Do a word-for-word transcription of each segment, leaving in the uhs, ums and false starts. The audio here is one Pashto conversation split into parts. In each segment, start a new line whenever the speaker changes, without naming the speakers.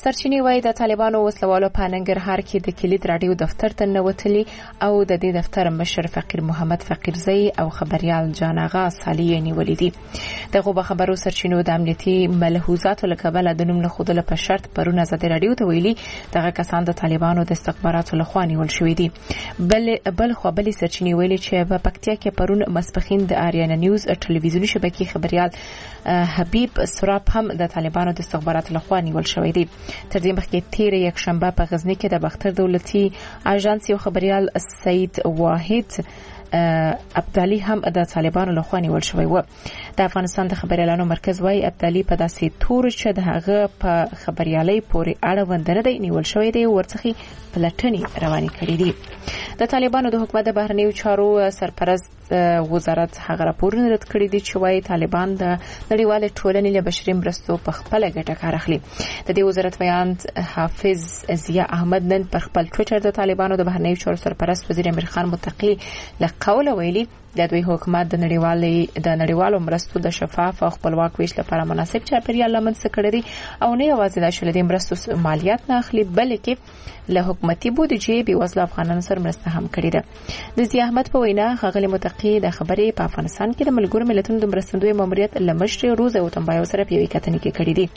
سرچینې وایي د طالبانو وسلوالو په ننګرهار کې د کلید راډیو دفتر ته ننوتلي او د دې دفتر مشر فقیر محمد فقیرزی او خبریال جان آغا صالح نیولې دي. دغه خبرو سرچینو د امنیتي ملحوظاتو له کبله د نوم نه ښودلو په شرط پرون ازادي راډیو ته ویلي دغه کسان د طالبانو د استخباراتو لخوا نیول شوي دي. بل بل خو بلې سرچینې ویلي چې په پکتیا کې پرون ماسپښین د آریانا نیوز ټلویزیوني شبکې خبریال حبیب سراب هم د طالبانو د استخباراتو لخوا نیول شوی دی. تر دې مخکې تیر یک شنبه په غزنی کې د بختر دولتي اژانس یو خبریال سید واحد ابدالي هم د طالبانو لخوا نیول شوی و. د افغانستان د خبريالانو مرکز وايي ابدالي په داسې تور چې د هغه په خبريالۍ پورې اړوند نه دی نیول شوی دی ورڅخه پلټنې روانې کړې دي. د طالبانو د حکومت د بهرنیو چارو سرپرست وزارت هغه راپورونه رد کړی دي چې وايي طالبان د نړیوال ټولنې له بشري مرستو په خپل ګټه کار اخلي. د دې وزارت بیان حافظ ضیا احمد نن پر خپل ټوئیټر د طالبانو د بهرنیو چارو سرپرست وزیر امیر خان متقی له قوله ویلي د دوی حکومت د نړیوالې د نړیوالو مرستو د شفاف او خپلواک ویش لپاره مناسب چاپیریال لمنځه کړی دی او نه یوازې د شل د مرستو مالیات نه اخلي بلکې له حکومتي بودیجې به وسله افغانانو سره مرسته هم کړې ده. د ضیا احمد په وینا ښاغلي متقی د خبرې په افغانستان کې د ملګرو ملتونو د مرستندوی ماموریت لمشر روز او تنبایو سره په یوې کتنې کې کړې دي.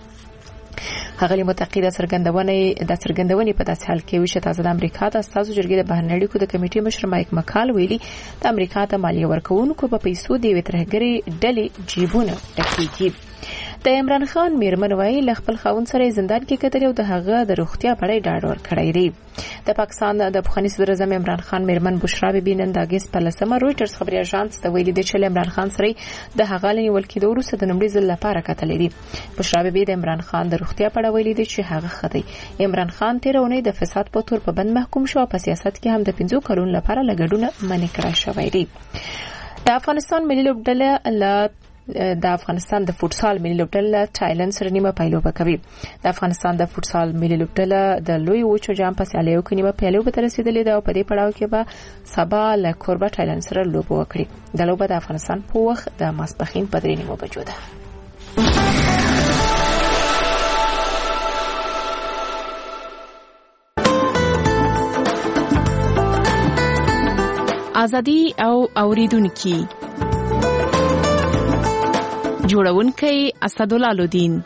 ښاغلي متقی د څرګندونې د څرګندونې په داسې حال کې وی چې تاسو د امریکا د استازو جرګې د بهرنیو اړیکو د کمیټې مشر مایک مکال ویلي د امریکا ته مالیه ورکوونکو په پیسو دی وترهګری ډلې جیبونه ډکېږي. د عمران خان میرمن وایي ل خپل خاوند سره زندان کې کتل او د هغه د روغتیا په اړه ډاډ ورکړی دی. د پاکستان د پخوانی صدر اعظم عمران خان میرمن بشرا بیبي نن د اگست په لسمه رويټرز خبري اژانس ته ویلي چې عمران خان سره د هغه لنیول کېدو وروسته د نومړي ځل لپاره کتلې دي. بشرا بیبي د عمران خان د روغتیا په اړه ویلي دي چې هغه خدای عمران خان تیر اونۍ د فساد په تور په بند محکوم شو په سیاست کې هم د پنځو کلونو لپاره لګډونه منې کړای شوی دی. د افغانستان ملي لوبډله له د افغانستان د فوتسال ملي لوبډله تایلند سره نیمه پایلوبه کوي. د افغانستان د فوتسال ملي لوبډله د لوی وچو جام په سیالیو کې نیمه پایلوبه ته رسیدلې ده او په دې پړاو کې به سبا له کوربه تایلند سره لوبه وکړي. د لوبه د افغانستان په وخت د ماسپښین په درې نیمو بجو ده. ازادي او اوریدونکو جوړونکی اسدالله لودین.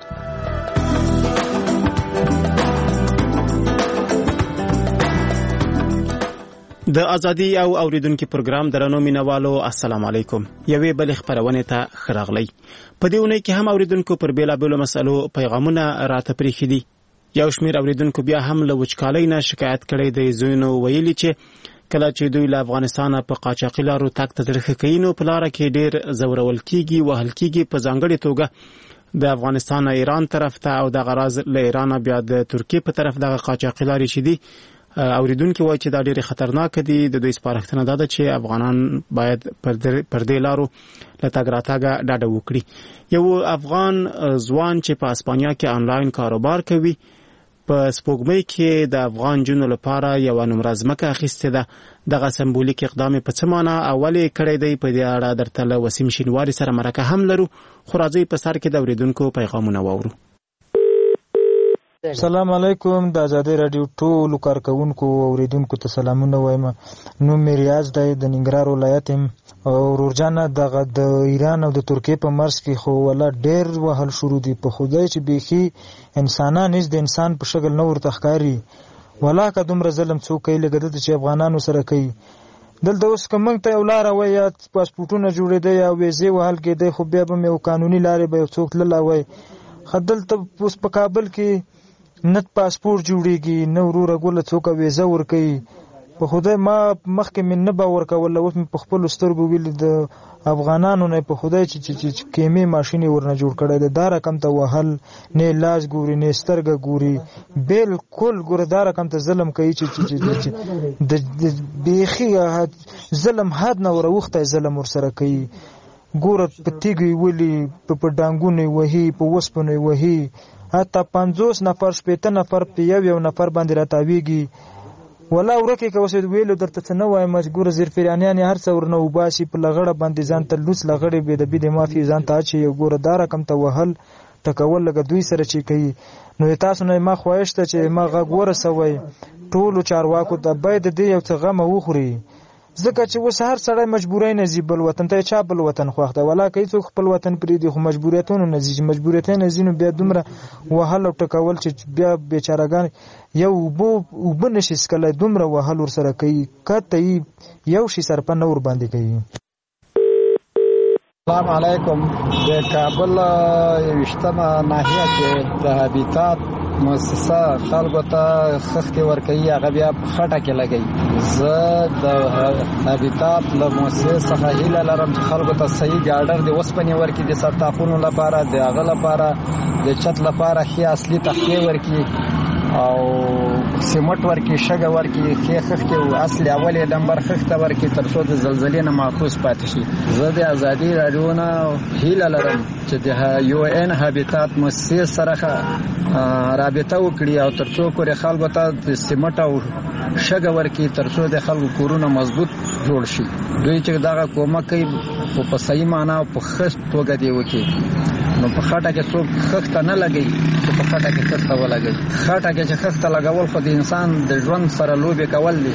د ازادي او اوریدونکو پروګرام درنو مینوالو السلام علیکم. یوې بل خبرونه ته خراغلی. په دې ونه کې هم اوریدونکو پر بیلا بیلو مسلو پیغامونه راته پریخي دي. یو شمیر اوریدونکو بیا هم له وچکالۍ نه شکایت کړي دی. زوینو ویلي چې کله چې دوی له افغانستانه په قاچاقي لارو تګ ته ترخه کوي نو په لاره کې ډیر زورول کیږي وهل کیږي. په ځانګړې توګه د افغانستان ایران طرف ته او د غراز له ایران بیا د ترکیه په طرف دغه قاچاقي لارې شې دي. اوریدونکو وایي چې دا ډېر خطرناک دي. د دوی سپارښتنه ده چې افغانان باید پر دې لارو له تګ راتګه ډاډه وکړي. یو افغان ځوان چې په اسپانیا کې آنلاین کاروبار کوي په سپوږمۍ کې د افغان جنو لپاره یو نمره ځمکه اخیستې ده. دغه سمبولیک اقدام په څه معنا اولې کړی دی په دې اړه درته له وسیم شینواري سره مرکه هم لرو. خو راځئ په سر کې د اوریدونکو پیغامونه واورو.
السلام علیکم. د ازادي رادیو ټولو کارکونکو او اوریدونکو ته سلامونه وایم. نوم مې ریاض دی د ننګرهار ولایت او ورجانه دغه د ایران او د ترکیه په مرز کې خو ولا ډېر وهل شروع دي. په خدای چې بيخي انسانان هیڅ د انسان په شکل نه ورته ښکاري. ولا که دومره ظلم څوک کوي لکه د چې افغانانو سره کوي. دلته اوس که موږ ته یو لاره وای یا پاسپورټونه جوړېدی یا ویزې وهل کېدی خو بیا به یو قانوني لارې به یو څوک تللی وای. خو دلته اوس په کابل کې نه پاسپورټ جوړېږي نه وروره ګوله څوک ویزه ورکوي. په خدای ما مخکې مې نه باور کوله اوس مې په خپلو سترګو ویلي د افغانانو نه په خدای چې کیمې ماشین ورنه جوړ کړی دی. دا رقم ته وهل نه لاس ګوري نه سترګه ګوري بالکل ګوره دا رقم ته ظلم کوي چې د بیخي ظلم حد نه وروخته ظلم ورسره کوي. ګوره په تیږې ولي په ډانګونې وهي په وسپنې وهي حتی پنځوس نفر شپېته نفر په یو یو نفر باندې راتاویږي. ولا ورکه که وسې ویلو درته څه نه وایم مجبور زیر فریانیان هر څه ورنه وباسي په لغړه باندې ځان ته لوس لغړې به د بده مافي ځان ته چې یو ګوره دا رقم ته وهل ټکول لګ دوی سره چې کوي. نو تاسو نه ما خواهش ته چې ما غږ ورسوي ټول چارواکو ته باید دې یو څه غم وخوري، ځکه چې وس هر سړی مجبورای نه زی بل وطن ته چا بل وطن خوښته ولا کوي څوک خپل وطن پرې دي، خو مجبوریتونه نه زی مجبوریتونه زینو بیا دومره وهل او ټکول چې بیا بیچارهګان یو بو وبنشي سکله دومره وهل ور سره کوي کته یو شي سر په نور باندې کوي.
السلام علیکم. د کابل یوشتمه ناحیه کې د هابیتات مؤسسه خلکو ته خښتې ورکوي، هغه بیا خټه کې لګوي. زه د هابیتات له مؤسسې څخه هیله لرم چې خلکو ته صحیح ګاډر د اوسپنې ورکړي، د سرطاقونو لپاره، د هغه لپاره د چت لپاره ښې اصلي تختې ورکړي او سیمټ ورکړي، شګه ورکړي، ښې خښتې او اصلي اولې نمبر خښته ورکړي تر څو د زلزلې نه محفوظ پاتې شي. زه د ازادي راډیو نه هیله لرم چې د یو ان هابیتات مؤسسې سره رابطه وکړي او تر څو پورې خلکو ته د سیمټ او شګه ورکړي تر څو د خلکو کورونه مضبوط جوړ شي. دوی چې دغه کومک کوي خو په صحیح معنا او په ښه توګه دې وکړي. نو په خټه کې څوک خښته نه لګي چې په خټه کې خښته ولګي. خټه کې چې خښته لګول خو د انسان د ژوند سره لوبې کول دي.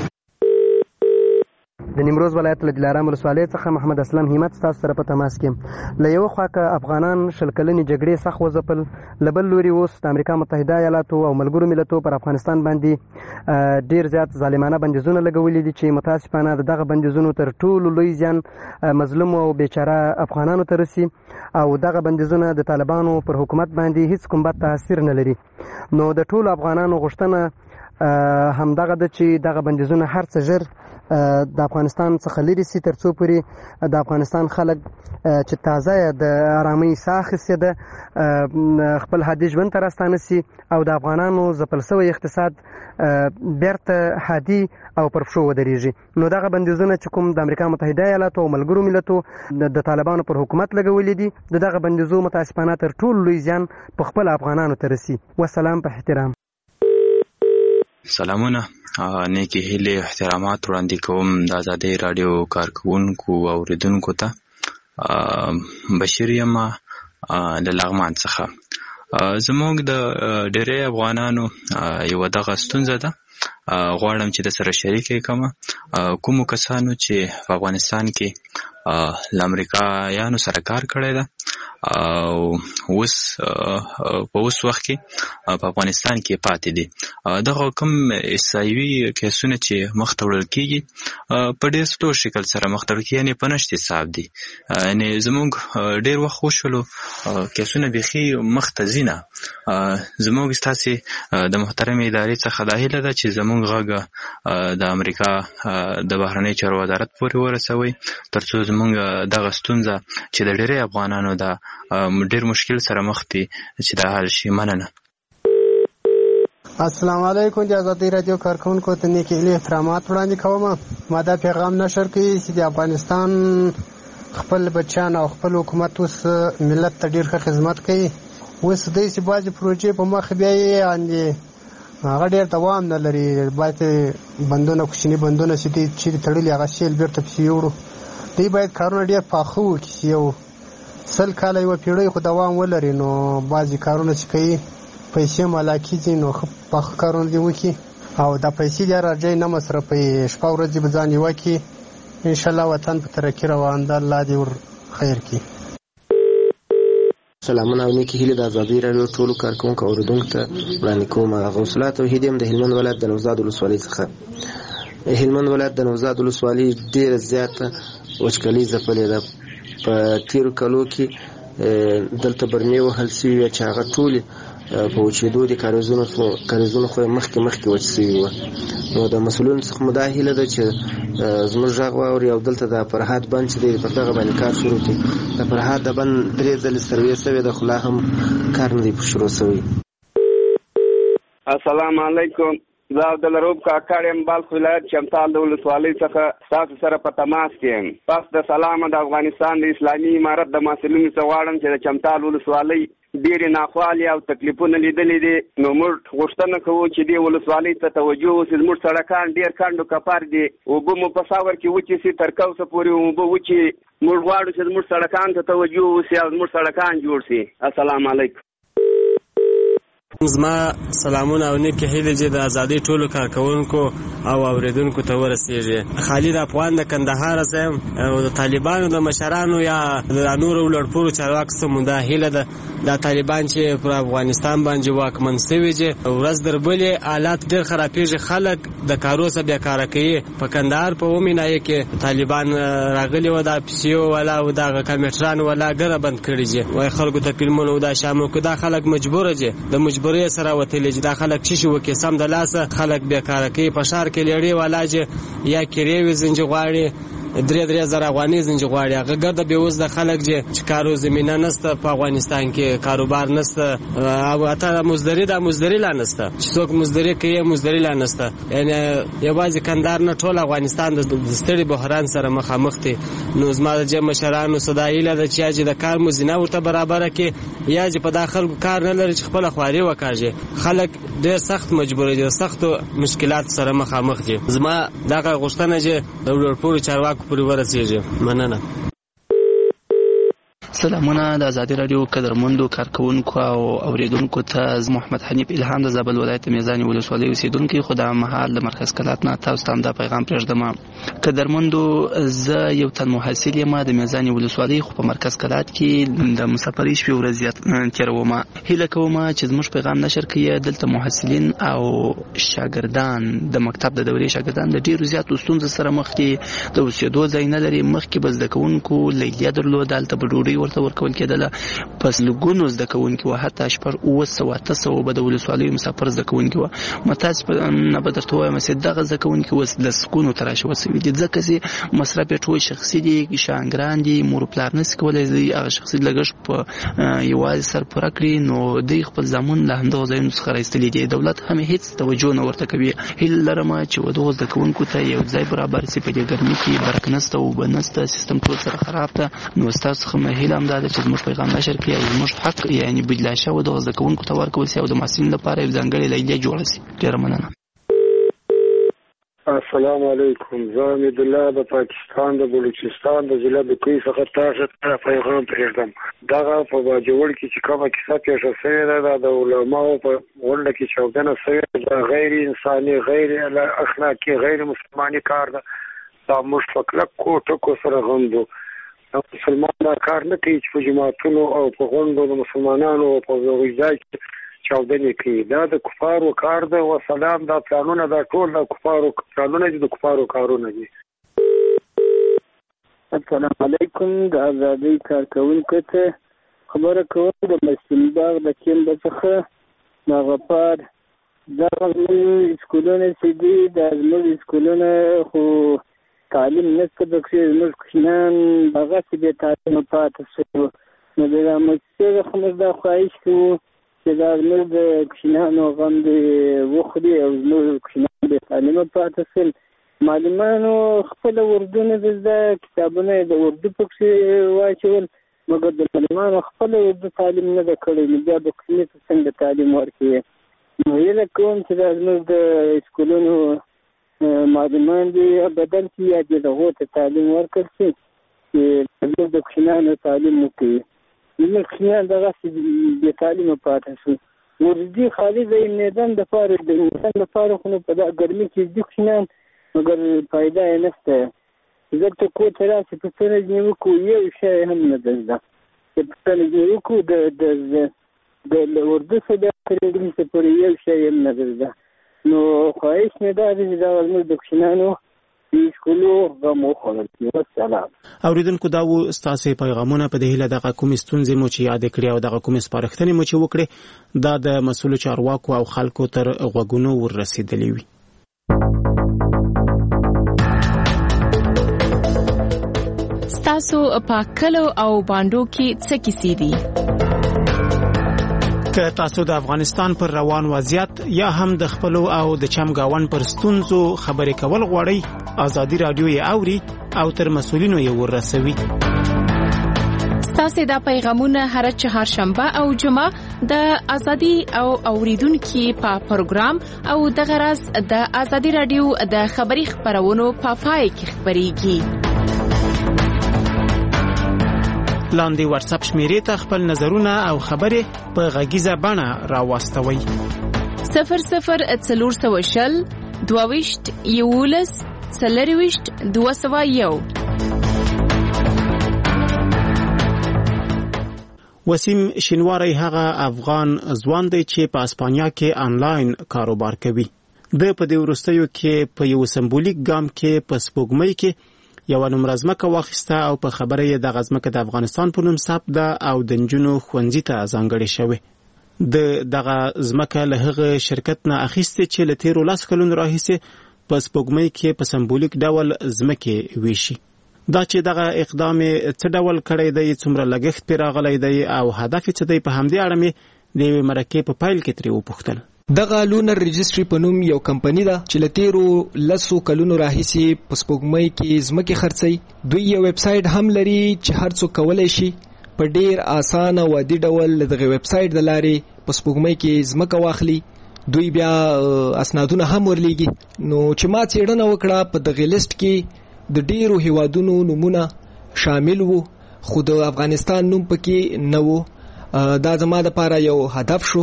د نیمروز ولایت له دلارام ولسوالۍ څخه محمد اسلام همت تاسو سره په تماس کې. له یو خوا که افغانان شل کلنې جګړې سخت وځپل، له بل لوري اوس د امریکا متحده ایالاتو او ملګرو ملتونو پر افغانستان باندې ډیر زیات ظالمانه بندیزونه لګولي دي چې متاسفانه دغه بندیزونو تر ټولو لوی زیان مظلوم او بیچاره افغانانو ته رسي او دغه بندیزونه د طالبانو پر حکومت باندې هیڅ کوم بد تاثیر نه لري. نو د ټولو افغانانو غوښتنه همدغه ده چې دغه بندیزونه هر څه ژر د افغانستان څخه لرې سي تر څو پورې د افغانستان خلک چې تازه د آرامۍ ساه اخیستې ده خپل عادي ژوند ته راستانه سي او د افغانانو ځپل سوی اقتصاد بیرته عادي او پر پښو ودرېږي. نو دغه بندیزونه چې کوم د امریکا متحده ایالاتو او ملګرو ملتو د طالبانو پر حکومت لګولي دي، د دغه بندیزو متاسفانه تر ټولو لوی زیان په خپل افغانانو ته رسي. والسلام په احترام.
سلامونه، نیکی هیلې احترامات وړاندې کوم د ازادۍ راډیو کارکوونکو او اوریدونکو ته. بشیر یم له لغمان څخه. زموږ د ډېری افغانانو یوه دغه ستونزه ده، غواړم چې د سره شریکه کومه. کومو کسانو چې په افغانستان کې له امریکایانو سره کار کړی ده او اوس په اوس وخت کې په افغانستان کې پاتې دي، دغه کوم احصایوي کیسونه چې مخ ته وړل کېږي په ډېر سلو شکل سره مخ ته وړل کېږي، یعنې په نشت حساب دي. یعنې زموږ ډېر وخت وشولو کیسونه بیخي مخ ته ځي نه. زموږ ستاسې د محترمې ادارې څخه دا هیله ده چې زموږ غږ د امریکا د بهرنۍ چارو وزارت پورې ورسوي تر څو زموږ دغه ستونزه چې د ډېری افغانانو د ډېر مشکل سره مخ دي چې دا حل شي. مننه.
السلام علیکم. د ازادۍ راډیو کارکوونکو ته نیک هیلې احترامات وړاندې کوم. ما دا پیغام نشر کړی چې د افغانستان خپل بچیان او خپل حکومت اوس ملت ته ډېر ښه خدمت کوي. اوس دوی چې بعضې پروژې په مخ بیا یې هغه ډېر دوام نه لري. بعضې بندونه کوچني بندونه چې دوی چیرې تړلي هغه سیل بېرته پسې یوړو. دوی باید کارونه ډېر پاخه وکړي چې یو سل کاله یوه پیړۍ خو دوام ولري. نو بعضې کارونه چې کوي پیسې مالا کېږي نو ښه پاخه کارونه دې وکړي او دا پیسې دې راځي نه مصرفوي. شپه ورځ به ځان یوه کړي. انشاءالله وطن په ترقي روان ده. الله دې ور خیر کړي.
سلامونه او نیکې هیلې د ازادۍ راډیو ټولو کارکوونکو او اورېدونکو ته وړاندې کوم. غوث الله توحید یم د هلمند ولایت د نوزاد ولسوالۍ څخه. هلمند ولایت د نوزاد ولسوالۍ ډېره زیاته وچکالي ځپلې ده. په تیرو کالو کې دلته برمې وهل سوي وې چې هغه ټولې په وچېدو دي، کاریزونه خو یې مخکې مخکې وچ سوي وه. نو د مسؤلینو څخه مو دا هیله ده چې زموږ غږ واوري او دلته د فرهاد بند چې دی پر دغه باندې کار شروع کړي. د فرهاد د بند درې ځلې سروې سوې ده خو لا هم کار نه دی شروع سوی.
السلام علیکم. زه عبدالروب کاکړ یم، بلخ ولایت چمتال د ولسوالۍ څخه ستاسو سره په تماس کې یم. پس د سلامه د افغانستان د اسلامي امارت د مسؤلینو څخه غواړم چې د چمتال ولسوالۍ ډېرې ناخوالې او تکلیفونه لیدلې دي. نو موږ غوښتنه کوو چې دې ولسوالۍ ته توجه وشي. زموږ سړکان ډېر کڼ او کپر دي، اوبه مو په ساور کې وچې سي، تر کوسه پورې اوبه وچې. موږ غواړو چې زموږ سړکان ته توجه وشي او زموږ سړکان جوړ سي. السلام علیکم.
زما سلامونه او نیکې هیلې چې د ازادۍ ټولو کارکوونکو او اوریدونکو ته ورسیږي. خالد افغان د کندهار یم او د طالبانو د مشرانو یا د نورو لوړپوړو چارواکو څخه دا هیله ده د طالبان چې پر افغانستان باندې واکمن شوي دي ورځ در بلې حالات ډېر خرابېږي، خلک د کارو څخه بیکاره کوي. په کندهار په اومې ناحیه کې طالبان راغلي وو، دا پیسیو والا او دغه کمپیوټران والا ګره بند کړي دي، وایي خلکو ته فلمونه او دا شامل کړه. دا خلک مجبور دي، د مجبورۍ سره وتلي دي. دا خلک چې شو کې سم د لاسه خلک بیکاره کوي. په ښار کې لړۍ والا چې یا کرې وي زنجي غواړي درې درې زره افغانۍ زنجي غواړي، هغه ګرده بېوز د خلک چې کارو زمینه نشته په افغانستان کې، کاروبار نشته او حتی مزدوري دا مزدوري لا نشته چې څوک مزدوري کوي مزدوري لا نشته. یعنې یوازې کندهار نه ټول افغانستان د ستړي بحران سره مخامخ دي. نو زما د جمع مشرانو صدا هیله ده چې یا چې د کار مزینه ورته برابره کړي یا چې په دا خلکو کار نه لري چې خپله خواري وکاږي. خلک ډېر سخت مجبور دي، د سختو مشکلات سره مخامخ دي. زما دغه غوښتنه چې د لوړپوړو چارواکو پورې ورسیږي. مننه.
سلامونه د ازادي رادیو قدرمندو کارکونکو او اوریدونکو ته. زه محمد حنیف الهام د زابل ولایت میزانی ولسوالۍ اوسیدونکی، خو د مهال د مرکز کلات نه تاسو ته دا پیغام پرېږدم. قدرمندو، زه یو تن محصل یم د میزانی ولسوالۍ، خو په مرکز کلات کې د مسافرۍ شپې ورځې تېروم. هیله کوم چې زموږ پیغام نشر کړي. دلته محصلین او شاګردان د مکتب د دورې شاګردان د ډېرو زیاتو ستونزو سره مخ دي. د اوسېدو ځای نه لري. مخکې به زده کوونکو لیلیه درلوده، هلته به ډوډۍ ورته ورکول کېدله. پس لږونو زده کوونکي وو، حتی شپږ اووه سوه اته سوه به د ولسوالیو مسافر زده کوونکي وو. متاسف نه به درته ووایم چې دغه زده کوونکي اوس لسګونو ته راشوه شوي دي، ځکه چې مصرف یې ټول شخصي دي، شاګران دي، مور و پلار نشي کولی هغه شخصي لګښت په یوازې سر پوره کړي. نو دوی خپل زامن له همدغو ځایونو څخه راایستلي دي. دولت هم هېڅ توجه نه ورته کوي. هیله لرم چې دغو زده کوونکو ته یو ځای برابر شي. په دې ګرمۍ کې برق نشته، اوبه نشته، سیستم ټول سره خراب ده. نو ستاسو څخه مې هیله همدا ده چې زموږ پیغام نشر کړي او زموږ حق یعنې بدله شوی دغو زده کوونکو ته ورکول شي او د محصلینو لپاره یو ځانګړې لیلیه جوړه شي. ډېره مننه.
السلام علیکم. زه حمید الله د پاکستان د بلوچستان د ضلع د کوی څخه تاسو ته پیغام پرېږدم. دغه په باجوړ کې چې کومه کیسه پیښه شوې ده دا د علماو په غونډه کې چاودنه شوې ده، غیر انساني، غیر اخلاقي، غیر مسلماني کار ده. دا موږ په کلک ټکو سره غندو. مسلمان دا کار نه کوي چې په جماعتونو او په غونډو د مسلمانانو او په ځای کې چاودنې کوي. دا د کفارو کار ده. وسلام دا پلانونه دا ټول د کفارو پلانونه دي، د کفارو کارونه دي.
السلام علیکم. د ازادۍ کارکوونکو ته خبره کوم د مسجد باغ د کیمب څخه د غفار دغه سکولونه چې دي د زموږ سکولونه خو تعلیم نشته، پکې زموږ کوچنیان هغسې بې تعلیمه پاتې شوي. نو د مسجد څخه موږ دا خواهش کوو چې دا زموږ د کوچنیانو غم دې وخوري او زموږ کوچنیان بې تعلیمه پاتې شول. معلمانو خپله اردو نه زده، کتابونه یې د اردو پکې واچول، مګر د معلمانو خپله اردو تعلیم نه ده کړی. نو بیا به کوچني ته څنګه تعلیم ورکوي؟ نو هیله کوم چې دا زموږ د سکولونو معلمان دي بدل شي یا دې دغو ته تعلیم ورکړل شي چې زموږ د کوچنیانو تعلیم وکړي. زموږ کوچنیان دغسې بې تعلیمه پاتې شو. ورځي خالي د میدان دپاره د انسان دپاره خو نو په دا ګرمۍ کې دي کوچنیان، مګر فایده یې نشته. ځکه کور ته راشي پوښتنه ځینې وکړو یو شی هم نه ده زده. چې پوښتنه ځینې وکړو د اردو څخه بیا تر انګلیسه پورې یو شی هم نه ده زده. نو خواهش مې دا دی چې دا زموږ د کوچنیانو د سکولو غم وخوړل شي. والسلام.
اوریدونکو دا و ستاسې پیغامونه. په دې هیله دغه کومې ستونزې مو چې یادې کړې او دغه کومې سپارښتنې مو چې وکړې دا د مسؤلو چارواکو او خلکو تر غوږونو وررسېدلې وي.
ستاسو په کلو او باندو کې څه کیسې دي؟
که تاسو د افغانستان پر روان وضعیت یا هم د خپلو او د چمګاون پر ستونزو خبرې کول غواړئ، ازادي رادیو یې اوري او تر مسؤلینو یې ورسوي.
ستاسو دا پیغامونه هر چهارشنبه او جمعه د ازادي او اوریدونکو په پروګرام او د غرض د ازادي رادیو د خبري خبرونو په پای کې خبريږي.
لاندې واتس اپ شمیرې ته خپل نظرونه او خبرې په غږیزه بڼه راواستوئ.
صفر صفر څلور سوه شل دوه ویشت یولس څلرویشت دوه سوه یو.
وسیم شینواری هغه افغان ځوان دی چې په اسپانیا کې آنلاین کاروبار کوي. د په دې وروستیو کې په یو سمبولیک ګام کې په سپوږمۍ کې یو نمره ځمکه واخیسته او په خبره یې د ځمکه د افغانستان په نوم ثبت ده او د نجونو ښوونځي ته ځانګړې شوې. د دغه ځمکه له هغه شرکت نه اخیستې چې له تیرو لس کلونو راهیسې په سپوږمۍ کې په سمبولیک ډول ځمکې ویشي. دا چې دغه اقدام څه ډول کړی دی، څومره لګښت پرې راغلی دی او هدف څه دی، په همدې اړه مې د یوې مرکې په پیل کې ترې وپوښتل.
دغه لونر رجستری په نوم یو کمپنی ده چې له تیرو لسو کلونو راهیسې په سپوږمۍ کې ځمکې خرڅوي. دوی یو ویب سایټ هم لري چې هر څوک کولی شي په ډیر اسانه او عادي ډول دغه ویب سایټ د لارې په سپوږمۍ کې ځمکه واخلي. دوی بیا اسنادونه هم ورلیږي. نو چې ما څېړنه وکړه په دغه لیست کې د ډیرو هیوادونو نومونه شامل وو، خو د افغانستان نوم پکې نه وو. دا زما لپاره یو هدف شو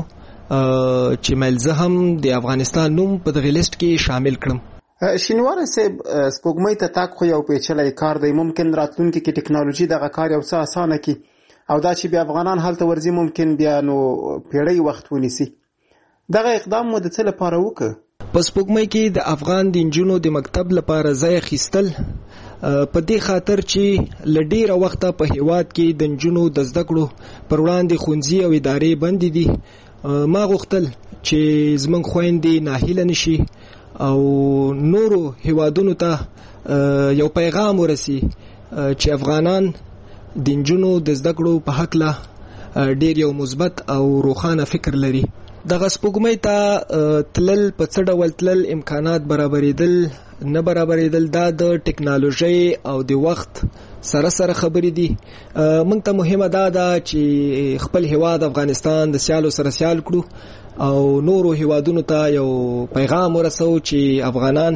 چې ملزه هم د افغانستان نوم په دغه لیست کې شامل کړم.
شینواری صاحب، سپوږمۍ ته تګ خو یو پیچلی کار دی. ممکن راتلونکي کې ټکنالوژي دغه کار یو څه اسانه کړي او دا چې بیا افغانان هلته ورځي ممکن بیا نو پیړۍ وخت ونیسي. دغه اقدام مو د څه لپاره وکړ؟
په سپوږمۍ کې د افغان د نجونو د مکتب لپاره ځای اخیستل په دې خاطر چې له ډیره وخته په هیواد کې د نجونو د زده کړو پر وړاندې ښوونځي او ادارې بندې دي. ما غوښتل چې زموږ خویندې ناهیله نشي او نورو هیوادونو ته یو پیغام ورسي چې افغانان د نجونو د زده کړو په هکله ډیر یو مثبت او روښانه فکر لري. دغه سپوږمۍ ته تلل په څه ډول تلل، امکانات برابرېدل نه برابرېدل، دا د ټکنالوژۍ او د وخت سره سره خبرې دي. موږ ته مهمه دا ده چې خپل هیواد افغانستان د سیالو سره سیال کړو او نورو هیوادونو ته یو پیغام ورسو چې افغانان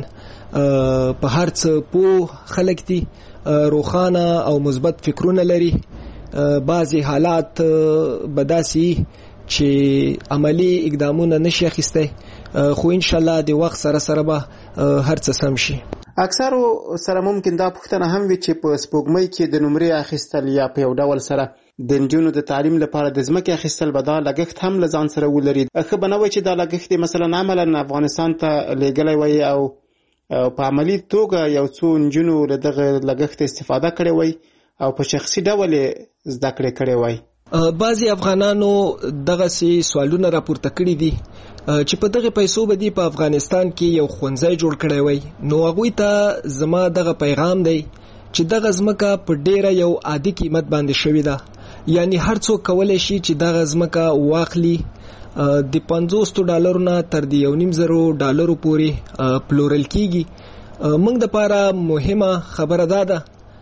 په هر څه پوه خلک دي، روښانه او مثبت فکرونه لري. بعضی حالات به داسې چې عملی اقدامونه نشي اخیستی، خو ان شاء الله د وخت سره سره به هر څه سم شي.
اکثرو سره ممکن دا پوښتنه هم وي چې په سپوږمۍ کې د نمرې اخیستل یا په یو ډول سره د نجونو د تعلیم لپاره د ځمکې اخیستل به دا لګښت هم له ځان سره ولري. ښه به نه وي چې دا لګښت مثلا عملا افغانستان ته لیږلی وای او په عملي توګه یو څو نجونو له دغه لګښت استفاده کړې وای او په شخصي ډول زده کړې کړې وای.
بعضی افغانانو دغه سي سوالونه راپورته کړي دي چې په دغه پیسو باندې په افغانستان کې یو ښوونځی جوړ کړی وای. نو هغوی ته زما دغه پیغام دی چې دغه ځمکه په ډیره یو عادي قیمت باندې شوې ده، یعنی هر څوک کولی شي چې دغه ځمکه واخلي. د پنځوس ډالرو نه تر د یو نیم زرو ډالرو پورې پلورل کیږي. موږ دپاره مهمه خبره دا ده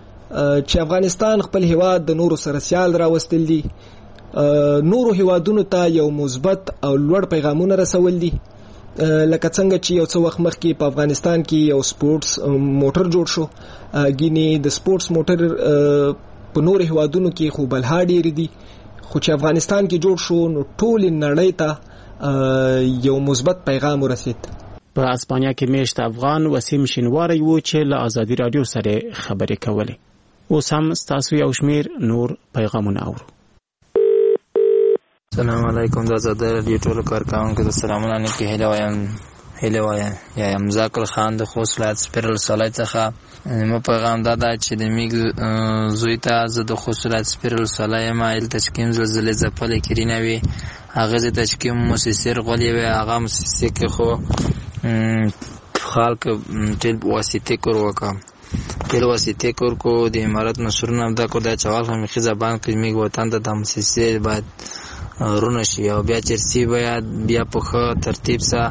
چې افغانستان خپل هیواد د نورو سره سیال راوستل دي، نورو هیوادونو ته یو مثبت او لوړ پیغامونه رسول دي. لکه څنګه چې یو څه وخت مخکې په افغانستان کې یو سپورټس موټر جوړ شو، ګینې د سپورټس موټر په نورو هیوادونو کې خو بلها ډېرې دي، خو چې افغانستان کې جوړ شو نو ټولې نړۍ ته یو مثبت پیغام ورسید.
په اسپانیا کې میشت افغان وسیم شینواری و چې له ازادي رادیو سره خبرې کولې. اوس هم ستاسو یو شمیر نور پیغامونه اورو.
السلام علیکم، د ازادي رادیو ټولو کارکونکو ته سلامونه. نه کې هیله وایم هیله وایم یا مزاکل خان د خوست ولایت سپیرل سالای څخه. مو پیغام دا ده چې د میګ زوی ته زه د خوست ولایت سپیرل سالای ما ال تشکیم زلزلې ځپلې کړینه وي، هغه د تشکیم موسسر غولې وي، هغه موسسه کې خو خلک تل واسطه کور وکم تل واسطه کور کو د امارات نشرونه دا کو د چوال هم خي زبان کې میګ وطن ته د موسسه بعد رونه شي او بیا چرسی باید بیا په ترتیب سره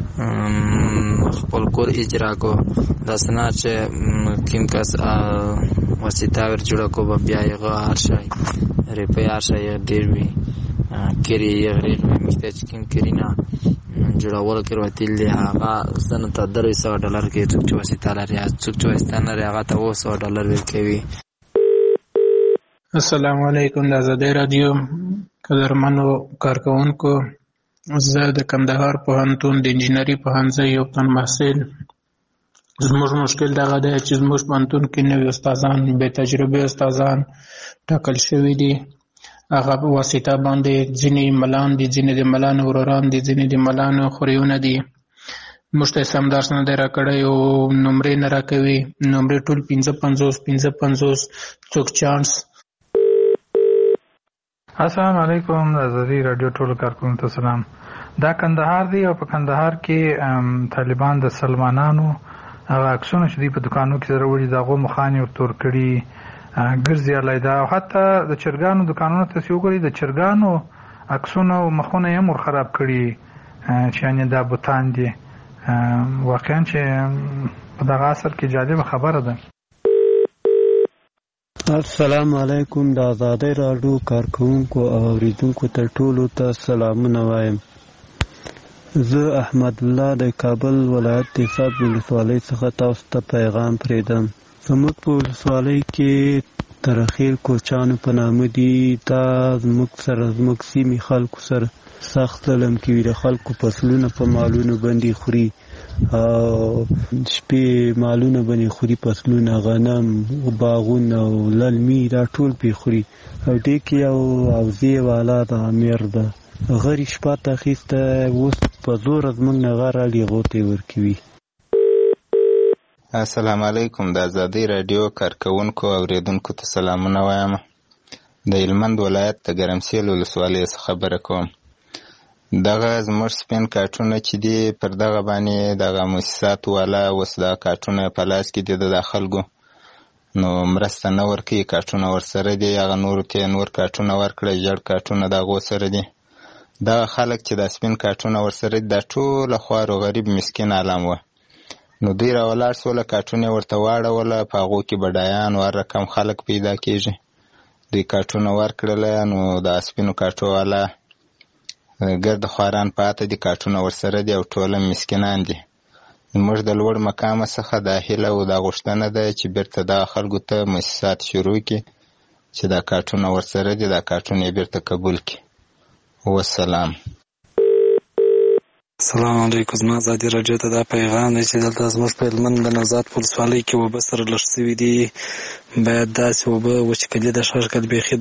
خپل کور اجرا کو دا سنا چې کیم کس واسطه ور جوړ کو بیا یې هر شي ریپه هر شي ډیر وی کری یغری میته چې کیم کرینا جوړول کړو تل دی هغه سن ته درې سوه ډالر کې چې واسطه لري چې واسطه نه لري هغه ته اوه سوه ډالر ورکوي.
السلام علیکم. د ازادۍ راډیو قدرمنو کارکوونکو، زه د کندهار پوهنتون د انجینري پوهنځي یو تن محصل. زموږ مشکل دغه دی چې زموږ پوهنتون کې نوي استادان، بې تجربې استادان ټاکل شوي دي. هغه په واسطه باندې ځینې ملان دي، ځینې د ملانو وروران دي، ځینې د ملانو خوریونه دي. موږ ته سم درس نه دی راکړی او نمرې نه راکوي. نمرې ټول پنځه پنځوس پنځه پنځوس څوک چانس.
السلام علیکم. د ازادۍ راډیو ټولو کارکوونکو ته سلام. دا کندهار دی او په کندهار کې طالبان د سلمانانو هغه عکسونه چې دوی په دکانو کې سره وړي د هغو مخانې ورتور کړي ګرځي علیده، او حتی د چرګانو دکانونو ته چې وګورئ د چرګانو عکسونه او مخونه یې هم ورخراب کړي چې یعنې دا بوتان دي. واقعا چې په دغه عصر کې جالبه خبره ده.
السلام علیکم. د ازادۍ راډیو کارکوونکو او اوریدونکو ته ټولو ته سلامونه وایم. زه احمد الله د کابل ولایت د صاب ولسوالۍ څخه تاسو ته پیغام پرېږدم. زموږ په ولسوالۍ کې ترخیل کوچانو په نامه دي. دا زموږ سره زموږ سیمې خلکو سره سخت ظلم کوي. د خلکو فصلونه په مالونو باندې خوري او شپې مالونه باندې خوري، فصلونه، غنم، باغونه او للمي دا ټول پې خوري. او دې کې یو اوزې والا د امیر ده، غري شپه ته اخیسته، اوس په زوره زموږ نه غر اړي غوتې ورکوي.
السلام علیکم. د ازادۍ راډیو کارکوونکو او اوریدونکو ته سلامونه وایم. د هلمند ولایت د ګرمسیل ولسوالۍ څخه خبره کوم. دغه زموږ سپین کارټونه چې دي پر دغه باندې دغه مؤسساتو والا اوس دا کارټونه په لاس کې دي د خلکو، نو مرسته نه ورکوي. کارټونه ورسره دي، هغه نورو ته نور کارټونه ورکړه، ژړ کارټونه د هغو سره دي. دغه خلک چې دا سپین کارټونه ورسره دي دا ټوله خوار و غریب مسکین عالم وه. نو دوی راولاړ سوله، کارټونه یې ورته واړوله، په هغو کې بډایان او هر رقم خلک پیدا کېږي. دوی کارټونه ورکړله، نو د سپینو کارټو والا ګرد خواران پاته دي، کارټونه ورسره دي او ټوله مسکینان دي. موږ د لوړ مقامه څخه دا هیله او دا غوښتنه ده چې بیرته دا خلکو ته مؤسسات شروع کړي چې دا کارټونه ورسره دي، دا کارټونه یې بیرته قبول کړي. والسلام.
السلام علیکم. زما ازادي راډیو ته دا پیغام دی چې دلته زموږ په هلمند د نوزاد په ولسوالۍ کې اوبه سره لږ سوي دي، باید داسې اوبه وچکلي د ښه شکل بیخي.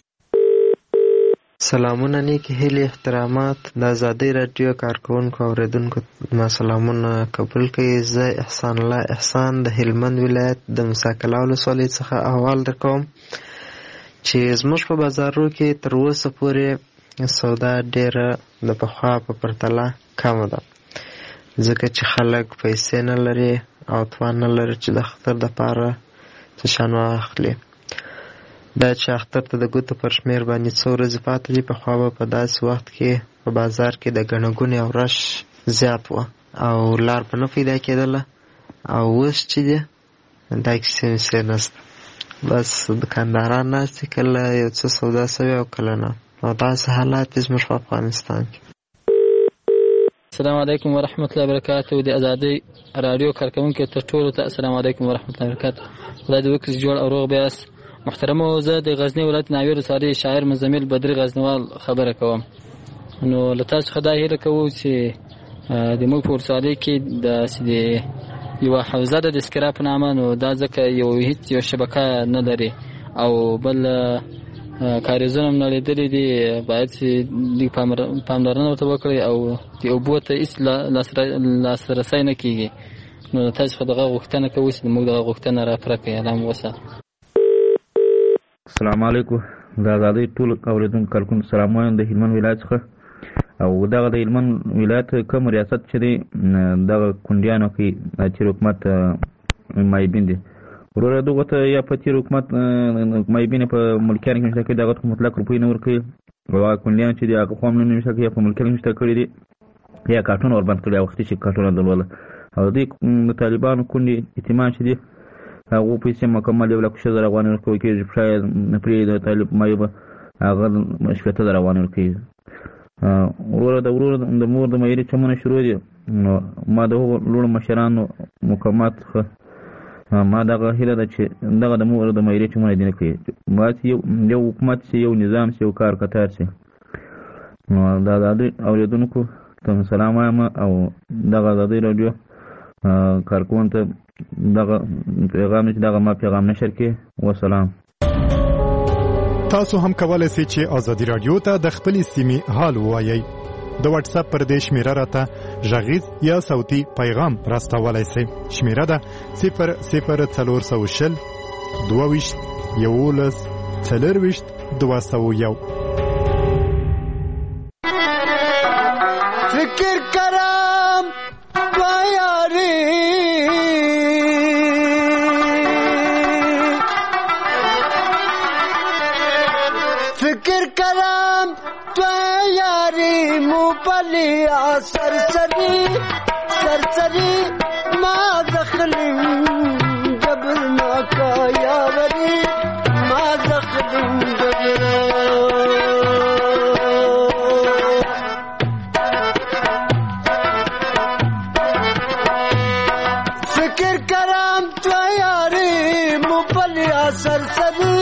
سلامونه، نیکې هیلې، احترامات. د ازادۍ راډیو کارکوونکو او اوریدونکو ما سلامونه قبول کړئ. زه احسان الله احسان د هلمند ولایت د موسی کلا ولسوالۍ څخه احوال درکوم چې زموږ په بازارو کې تر اوسه پورې سودا ډېره د پخوا په پرتله کمه ده، ځکه چې خلک پیسې نه لري او توان نه لري چې د اختر دپاره څه شیان واخلي. دا چې اختر ته د ګوتو پر شمېر باندې څو ورځې پاتې دي، پخوا به په داسې وخت کې په بازار کې د ګڼه ګوڼې او رش زیات وه او لار به نه پیدا کېدله. او اوس چې دی دا کیسې ویسې نشته، بس دکانداران ناست دي، کله یو څه سودا سوي او کله نه، او داسې حالات دي زموږ په افغانستان کې.
السلام علیکم ورحمت الله وبرکاته. د ازادۍ راډیو کارکوونکو ته ټولو ته السلام علیکم ورحمت الله وبرکاته. خدای دې وکړي جوړ او روغ بیاست. محترمو، زه د غزني ولایت ناوې ولسوالۍ شاعر مزمل بدري غزنوال خبره کوم. نو له تاسو څخه دا هیله کوو چې د موږ په ولسوالۍ کې داسې د یوه حوزه ده د اسکرا په نامه، نو دا ځکه یو هېڅ یو شبکه نه لري او بل کاریزونه هم نړېدلي دي، باید چې لږ پاملرنه ورته وکړئ او د اوبو ته هېڅ لاسرسی نه کېږي. نو تاسو څخه دغه غوښتنه کوو چې موږ دغه غوښتنه راپوره کړئ. الله مو وساتي.
السلام علیکم. د ازادۍ ټول اوریدونکو کارکوونکو سلام وایم د هلمند ولایت څخه. او دغه د هلمند ولایت کوم ریاست چې دی دغه کونډیانو کې تیر حکومت مایبین دی، وروره دغه ته یا په تیر حکومت مایبین په ملکیانو کې نشته کړي، دغه ته مطلق روپۍ نه ورکوي، او هغه کونډیان چې دي هغه خو هم نه نشته کړي یا په ملکیانو کې نشته کړي دي یا کارټونه وربند کړي، وختي چې کارټونه درلوده. او دوی د طالبانو کونډې یتیمان چې دي هغو پیسې مکمل یو لک شل زره افغانۍ ورکول کېږي، شاید پرې د طالب مایو به هغه شپېته زره افغانۍ ورکوي. وروره د ورور د مور د مایرې چمونه شروع دي، نو ما د هغو لوړو مشرانو مقامات څخه ما دغه هیله ده چې دغه د مور د مېرې چې مونږ دې نه کوي ما چې یو حکومت چې یو نظام چې یو کار کتار شي نو دا د اوریدونکو ته سلام وایم او دغه د رادیو کارکون ته دغه پیغام چې دغه ما پیغام نشر کې وسلام.
تاسو هم کولای شئ چې ازادي رادیو ته د خپل سیمې حال ووایئ. د واتس اپ پر دې شمیره راته غږیز یا صوتي پیغام راستولای شئ. شمیره ده صفر صفر څلور سوه شل دوه ویشت یولس څلرویشت دوه سوه یو.
فکر کرم بیاری فکر کرم بیاری موبلیا سرسری سرسری ما دخلیم جبر ناکا یاوری ما دخلیم جبر فکر کرم بیاری موبلیا سرسری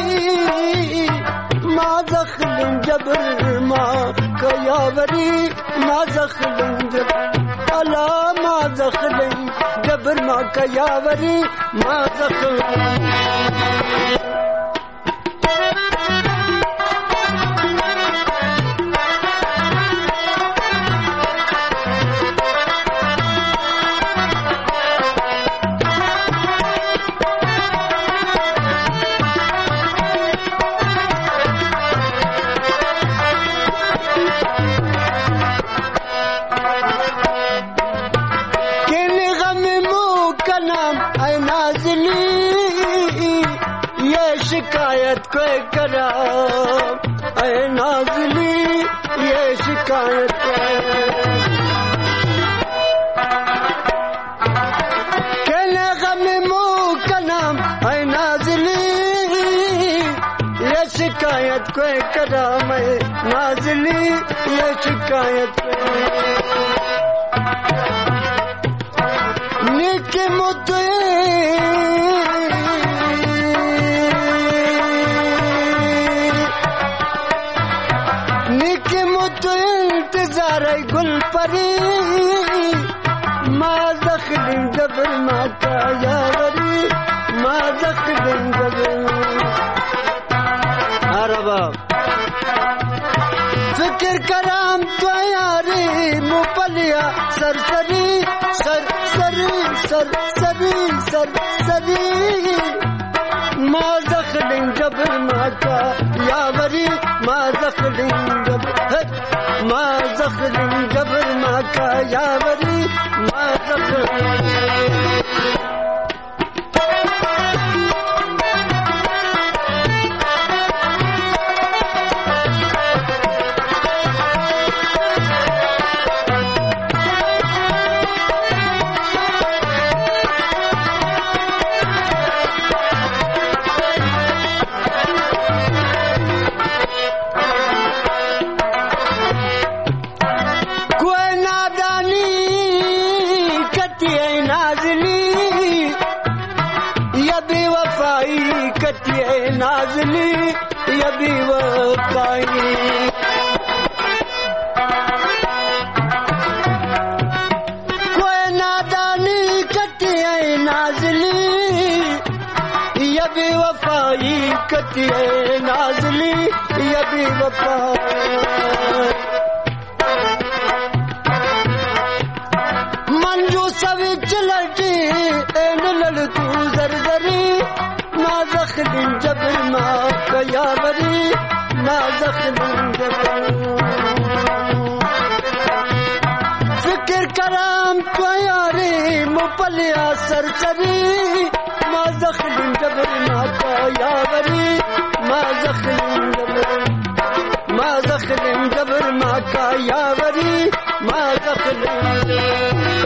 ما دخلیم جبر ما کیاوری ما دخلیم جبر الا ما دخلیم جبر ما کیاوری ما دخلیم शिकायत को करा ऐ नाज़ली ये शिकायत कहने गम मुँह का नाम ऐ नाज़ली ये शिकायत को करा मैं नाज़ली ये शिकायत निके मुद्दे गुल परी माँ दखलिं जबर माँ का यावरी माँ दखलिं जबर अरबा फिक्र कराम तो यारी मुपलिया सरसरी सरसरी सरसरी सरसरी माँ दखलिं जबर माँ का यावरी माँ दखलिं जबर ما زخر جبر ما کا یاوری ما زخر नाज़ली ये भी वफ़ाई कोई नादानी कटी है नाज़ली ये भी वफ़ाई कटी है नाज़ली ये भी वफ़ाई मंजू सभी चलती एन ललतू जरजरी ما زخلين جبر ما كيابري ما زخلين جبر فكر كلام طياري مبليا سرسري ما زخلين جبر ما كيابري ما زخلين جبر ما زخلين جبر ما كيابري ما زخلين